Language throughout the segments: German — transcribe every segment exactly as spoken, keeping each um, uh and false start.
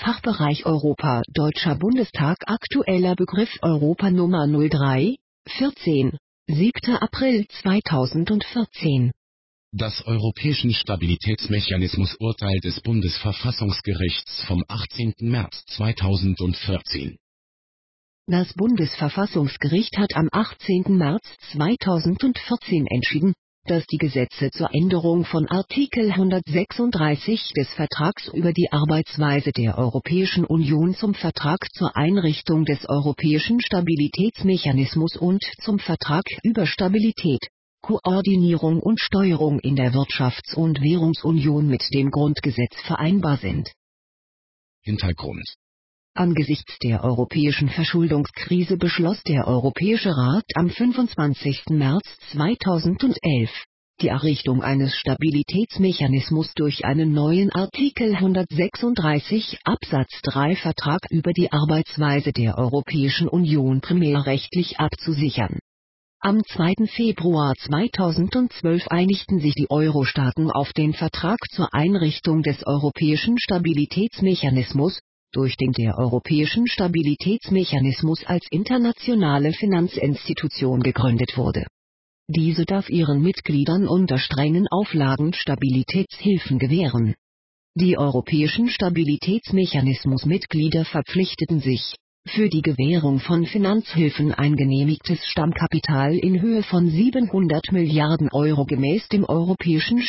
Fachbereich Europa Deutscher Bundestag Aktueller Begriff Europa Nummer null drei vierzehn, siebter April zweitausendvierzehn. Das Europäischen Stabilitätsmechanismus-Urteil des Bundesverfassungsgerichts vom achtzehnten März zweitausendvierzehn. Das Bundesverfassungsgericht hat am achtzehnten März zweitausendvierzehn entschieden, dass die Gesetze zur Änderung von Artikel hundertsechsunddreißig des Vertrags über die Arbeitsweise der Europäischen Union zum Vertrag zur Einrichtung des Europäischen Stabilitätsmechanismus und zum Vertrag über Stabilität, Koordinierung und Steuerung in der Wirtschafts- und Währungsunion mit dem Grundgesetz vereinbar sind. Hintergrund: Angesichts der europäischen Verschuldungskrise beschloss der Europäische Rat am fünfundzwanzigsten März zweitausendelf die Errichtung eines Stabilitätsmechanismus durch einen neuen Artikel hundertsechsunddreißig Absatz drei Vertrag über die Arbeitsweise der Europäischen Union primärrechtlich abzusichern. Am zweiten Februar zweitausendzwölf einigten sich die Euro-Staaten auf den Vertrag zur Einrichtung des Europäischen Stabilitätsmechanismus, durch den der Europäischen Stabilitätsmechanismus als internationale Finanzinstitution gegründet wurde. Diese darf ihren Mitgliedern unter strengen Auflagen Stabilitätshilfen gewähren. Die europäischen Stabilitätsmechanismus-Mitglieder verpflichteten sich, für die Gewährung von Finanzhilfen ein genehmigtes Stammkapital in Höhe von siebenhundert Milliarden Euro gemäß dem Europäischen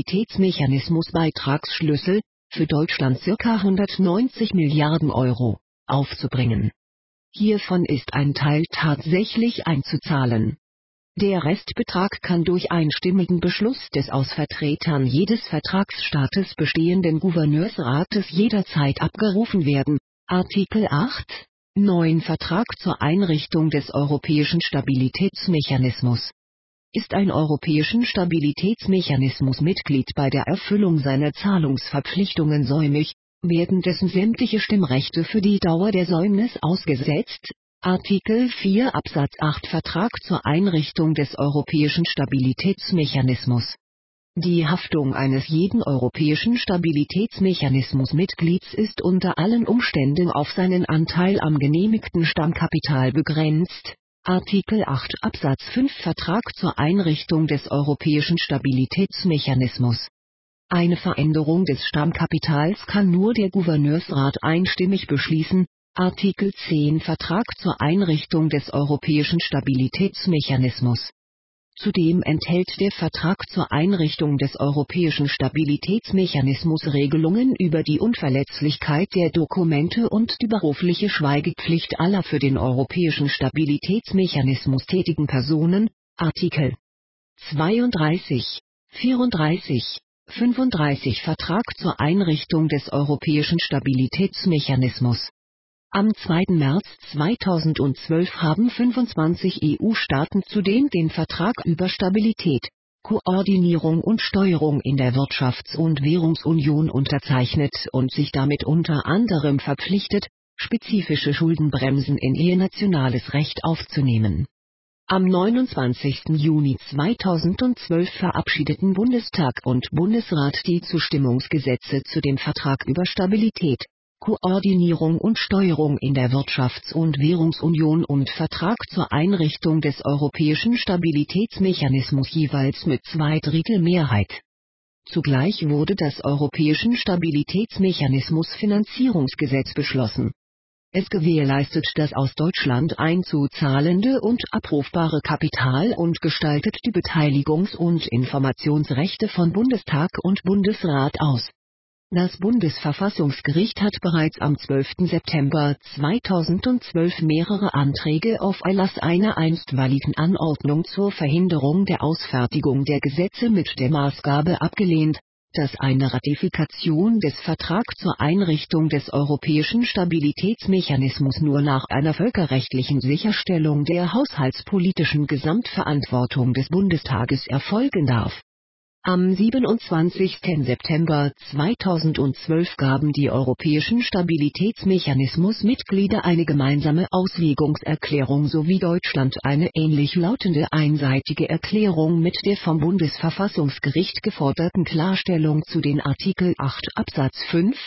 Stabilitätsmechanismus-Beitragsschlüssel, für Deutschland ca. hundertneunzig Milliarden Euro, aufzubringen. Hiervon ist ein Teil tatsächlich einzuzahlen. Der Restbetrag kann durch einstimmigen Beschluss des aus Vertretern jedes Vertragsstaates bestehenden Gouverneursrates jederzeit abgerufen werden. Artikel acht, neuen Vertrag zur Einrichtung des Europäischen Stabilitätsmechanismus. Ist ein Europäischen Stabilitätsmechanismus Mitglied bei der Erfüllung seiner Zahlungsverpflichtungen säumig, werden dessen sämtliche Stimmrechte für die Dauer der Säumnis ausgesetzt. Artikel vier Absatz acht Vertrag zur Einrichtung des Europäischen Stabilitätsmechanismus. Die Haftung eines jeden Europäischen Stabilitätsmechanismus-Mitglieds ist unter allen Umständen auf seinen Anteil am genehmigten Stammkapital begrenzt. Artikel acht Absatz fünf Vertrag zur Einrichtung des Europäischen Stabilitätsmechanismus. Eine Veränderung des Stammkapitals kann nur der Gouverneursrat einstimmig beschließen. Artikel zehn Vertrag zur Einrichtung des Europäischen Stabilitätsmechanismus. Zudem enthält der Vertrag zur Einrichtung des Europäischen Stabilitätsmechanismus Regelungen über die Unverletzlichkeit der Dokumente und die berufliche Schweigepflicht aller für den Europäischen Stabilitätsmechanismus tätigen Personen. Artikel zweiunddreißig, vierunddreißig, fünfunddreißig Vertrag zur Einrichtung des Europäischen Stabilitätsmechanismus. Am zweiten März zweitausendzwölf haben fünfundzwanzig E U-Staaten zudem den Vertrag über Stabilität, Koordinierung und Steuerung in der Wirtschafts- und Währungsunion unterzeichnet und sich damit unter anderem verpflichtet, spezifische Schuldenbremsen in ihr nationales Recht aufzunehmen. Am neunundzwanzigsten Juni zweitausendzwölf verabschiedeten Bundestag und Bundesrat die Zustimmungsgesetze zu dem Vertrag über Stabilität, Koordinierung und Steuerung in der Wirtschafts- und Währungsunion und Vertrag zur Einrichtung des Europäischen Stabilitätsmechanismus jeweils mit Zweidrittelmehrheit. Zugleich wurde das Europäischen Stabilitätsmechanismus Finanzierungsgesetz beschlossen. Es gewährleistet das aus Deutschland einzuzahlende und abrufbare Kapital und gestaltet die Beteiligungs- und Informationsrechte von Bundestag und Bundesrat aus. Das Bundesverfassungsgericht hat bereits am zwölften September zweitausendzwölf mehrere Anträge auf Erlass einer einstweiligen Anordnung zur Verhinderung der Ausfertigung der Gesetze mit der Maßgabe abgelehnt, dass eine Ratifikation des Vertrags zur Einrichtung des Europäischen Stabilitätsmechanismus nur nach einer völkerrechtlichen Sicherstellung der haushaltspolitischen Gesamtverantwortung des Bundestages erfolgen darf. Am siebenundzwanzigsten September zweitausendzwölf gaben die Europäischen Stabilitätsmechanismus-Mitglieder eine gemeinsame Auslegungserklärung sowie Deutschland eine ähnlich lautende einseitige Erklärung mit der vom Bundesverfassungsgericht geforderten Klarstellung zu den Artikel acht Absatz fünf,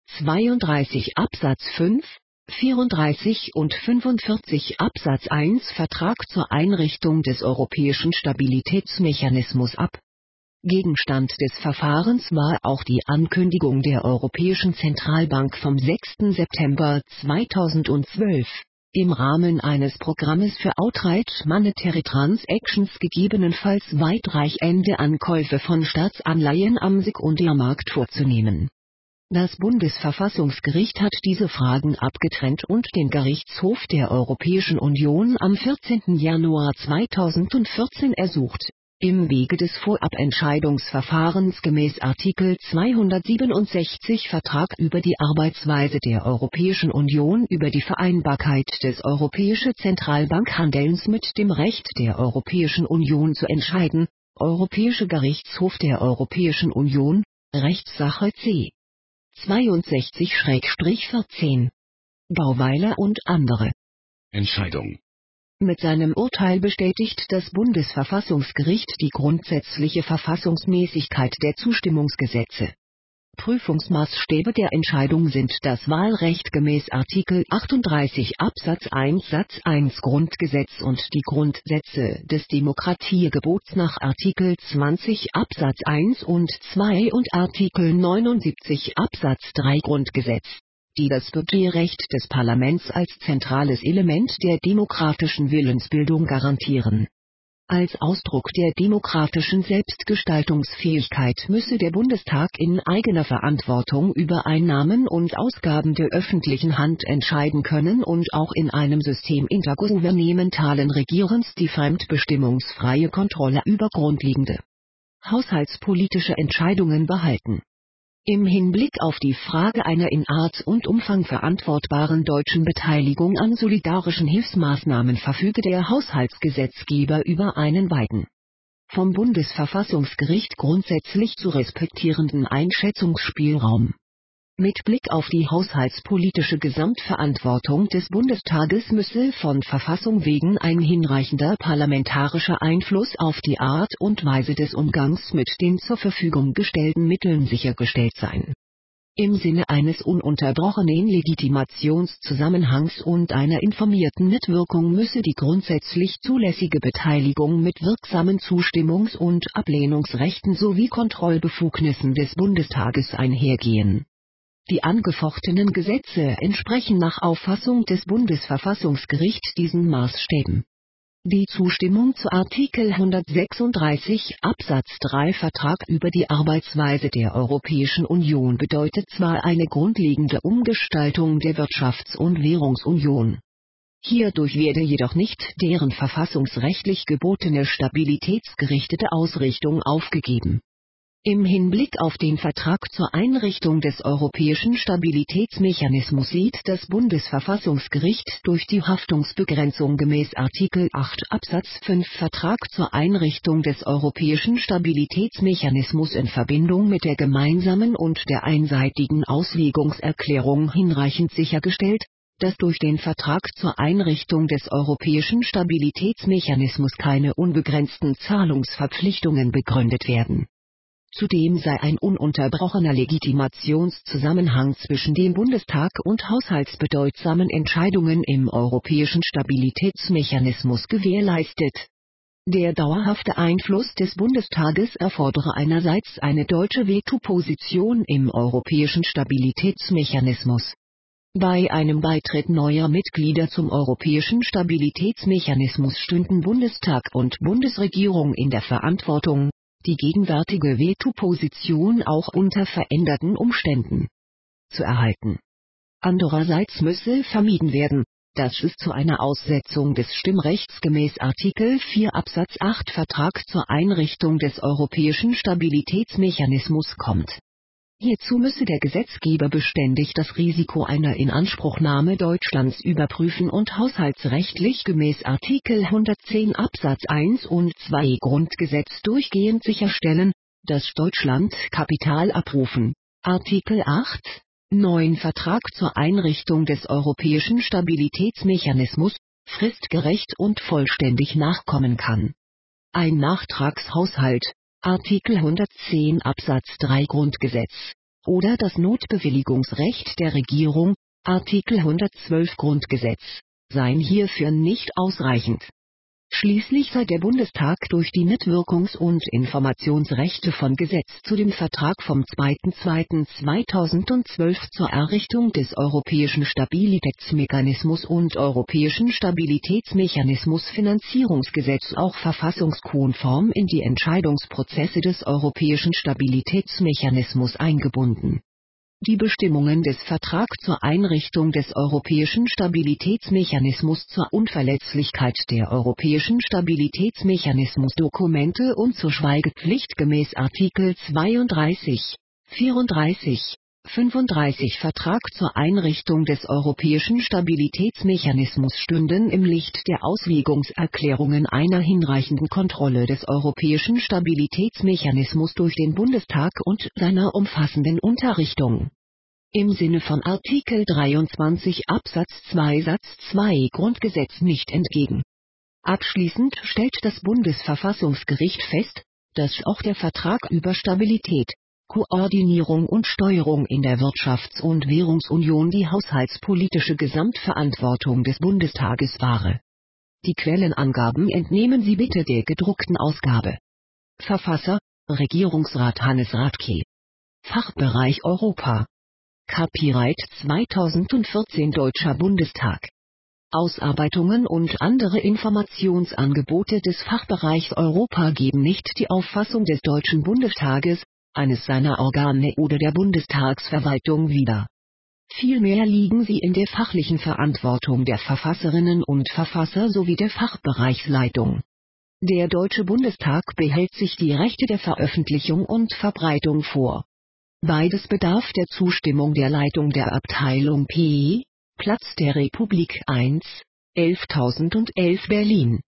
zweiunddreißig Absatz fünf, vierunddreißig und fünfundvierzig Absatz eins Vertrag zur Einrichtung des Europäischen Stabilitätsmechanismus ab. Gegenstand des Verfahrens war auch die Ankündigung der Europäischen Zentralbank vom sechsten September zweitausendzwölf, im Rahmen eines Programmes für Outright Monetary Transactions gegebenenfalls weitreichende Ankäufe von Staatsanleihen am Sekundärmarkt vorzunehmen. Das Bundesverfassungsgericht hat diese Fragen abgetrennt und den Gerichtshof der Europäischen Union am vierzehnten Januar zweitausendvierzehn ersucht, im Wege des Vorabentscheidungsverfahrens gemäß Artikel zweihundertsiebenundsechzig Vertrag über die Arbeitsweise der Europäischen Union über die Vereinbarkeit des Europäische Zentralbankhandelns mit dem Recht der Europäischen Union zu entscheiden, Europäischer Gerichtshof der Europäischen Union, Rechtssache C. zweiundsechzig vierzehn. Gauweiler und andere. Entscheidung. Mit seinem Urteil bestätigt das Bundesverfassungsgericht die grundsätzliche Verfassungsmäßigkeit der Zustimmungsgesetze. Prüfungsmaßstäbe der Entscheidung sind das Wahlrecht gemäß Artikel achtunddreißig Absatz eins Satz eins Grundgesetz und die Grundsätze des Demokratiegebots nach Artikel zwanzig Absatz eins und zwei und Artikel neunundsiebzig Absatz drei Grundgesetz, die das Budgetrecht des Parlaments als zentrales Element der demokratischen Willensbildung garantieren. Als Ausdruck der demokratischen Selbstgestaltungsfähigkeit müsse der Bundestag in eigener Verantwortung über Einnahmen und Ausgaben der öffentlichen Hand entscheiden können und auch in einem System intergouvernementalen Regierens die fremdbestimmungsfreie Kontrolle über grundlegende haushaltspolitische Entscheidungen behalten. Im Hinblick auf die Frage einer in Art und Umfang verantwortbaren deutschen Beteiligung an solidarischen Hilfsmaßnahmen verfüge der Haushaltsgesetzgeber über einen weiten, vom Bundesverfassungsgericht grundsätzlich zu respektierenden Einschätzungsspielraum. Mit Blick auf die haushaltspolitische Gesamtverantwortung des Bundestages müsse von Verfassung wegen ein hinreichender parlamentarischer Einfluss auf die Art und Weise des Umgangs mit den zur Verfügung gestellten Mitteln sichergestellt sein. Im Sinne eines ununterbrochenen Legitimationszusammenhangs und einer informierten Mitwirkung müsse die grundsätzlich zulässige Beteiligung mit wirksamen Zustimmungs- und Ablehnungsrechten sowie Kontrollbefugnissen des Bundestages einhergehen. Die angefochtenen Gesetze entsprechen nach Auffassung des Bundesverfassungsgerichts diesen Maßstäben. Die Zustimmung zu Artikel hundertsechsunddreißig Absatz drei Vertrag über die Arbeitsweise der Europäischen Union bedeutet zwar eine grundlegende Umgestaltung der Wirtschafts- und Währungsunion. Hierdurch werde jedoch nicht deren verfassungsrechtlich gebotene stabilitätsgerichtete Ausrichtung aufgegeben. Im Hinblick auf den Vertrag zur Einrichtung des Europäischen Stabilitätsmechanismus sieht das Bundesverfassungsgericht durch die Haftungsbegrenzung gemäß Artikel acht Absatz fünf Vertrag zur Einrichtung des Europäischen Stabilitätsmechanismus in Verbindung mit der gemeinsamen und der einseitigen Auslegungserklärung hinreichend sichergestellt, dass durch den Vertrag zur Einrichtung des Europäischen Stabilitätsmechanismus keine unbegrenzten Zahlungsverpflichtungen begründet werden. Zudem sei ein ununterbrochener Legitimationszusammenhang zwischen dem Bundestag und haushaltsbedeutsamen Entscheidungen im Europäischen Stabilitätsmechanismus gewährleistet. Der dauerhafte Einfluss des Bundestages erfordere einerseits eine deutsche Vetoposition im Europäischen Stabilitätsmechanismus. Bei einem Beitritt neuer Mitglieder zum Europäischen Stabilitätsmechanismus stünden Bundestag und Bundesregierung in der Verantwortung, die gegenwärtige Vetoposition auch unter veränderten Umständen zu erhalten. Andererseits müsse vermieden werden, dass es zu einer Aussetzung des Stimmrechts gemäß Artikel vier Absatz acht Vertrag zur Einrichtung des Europäischen Stabilitätsmechanismus kommt. Hierzu müsse der Gesetzgeber beständig das Risiko einer Inanspruchnahme Deutschlands überprüfen und haushaltsrechtlich gemäß Artikel hundertzehn Absatz eins und zwei Grundgesetz durchgehend sicherstellen, dass Deutschland Kapital abrufen. Artikel acht, neun Vertrag zur Einrichtung des Europäischen Stabilitätsmechanismus, fristgerecht und vollständig nachkommen kann. Ein Nachtragshaushalt, Artikel hundertzehn Absatz drei Grundgesetz, oder das Notbewilligungsrecht der Regierung, Artikel hundertzwölf Grundgesetz, seien hierfür nicht ausreichend. Schließlich sei der Bundestag durch die Mitwirkungs- und Informationsrechte von Gesetz zu dem Vertrag vom zweiter zweiter zweitausendzwölf zur Errichtung des Europäischen Stabilitätsmechanismus und Europäischen Stabilitätsmechanismus Finanzierungsgesetz auch verfassungskonform in die Entscheidungsprozesse des Europäischen Stabilitätsmechanismus eingebunden. Die Bestimmungen des Vertrags zur Einrichtung des Europäischen Stabilitätsmechanismus zur Unverletzlichkeit der Europäischen Stabilitätsmechanismus-Dokumente und zur Schweigepflicht gemäß Artikel zweiunddreißig, vierunddreißig, fünfunddreißig Vertrag zur Einrichtung des Europäischen Stabilitätsmechanismus stünden im Licht der Auslegungserklärungen einer hinreichenden Kontrolle des Europäischen Stabilitätsmechanismus durch den Bundestag und seiner umfassenden Unterrichtung im Sinne von Artikel dreiundzwanzig Absatz zwei Satz zwei Grundgesetz nicht entgegen. Abschließend stellt das Bundesverfassungsgericht fest, dass auch der Vertrag über Stabilität, Koordinierung und Steuerung in der Wirtschafts- und Währungsunion die haushaltspolitische Gesamtverantwortung des Bundestages wahre. Die Quellenangaben entnehmen Sie bitte der gedruckten Ausgabe. Verfasser: Regierungsrat Hannes Rathke. Fachbereich Europa. Copyright zweitausendvierzehn Deutscher Bundestag. Ausarbeitungen und andere Informationsangebote des Fachbereichs Europa geben nicht die Auffassung des Deutschen Bundestages, eines seiner Organe oder der Bundestagsverwaltung wider. Vielmehr liegen sie in der fachlichen Verantwortung der Verfasserinnen und Verfasser sowie der Fachbereichsleitung. Der Deutsche Bundestag behält sich die Rechte der Veröffentlichung und Verbreitung vor. Beides bedarf der Zustimmung der Leitung der Abteilung P, Platz der Republik eins, elftausendelf Berlin.